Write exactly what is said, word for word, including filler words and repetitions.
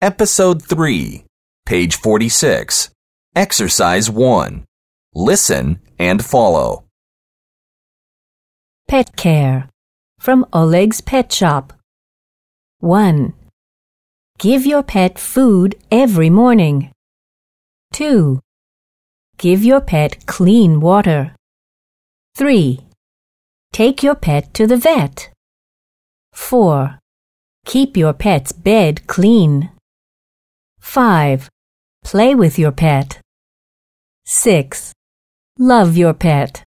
Episode three, page forty-six. Exercise one. Listen and follow. Pet care from Oleg's Pet Shop. one. Give your pet food every morning. two. Give your pet clean water. three. Take your pet to the vet. four. Keep your pet's bed clean. five. Play with your pet. six. Love your pet.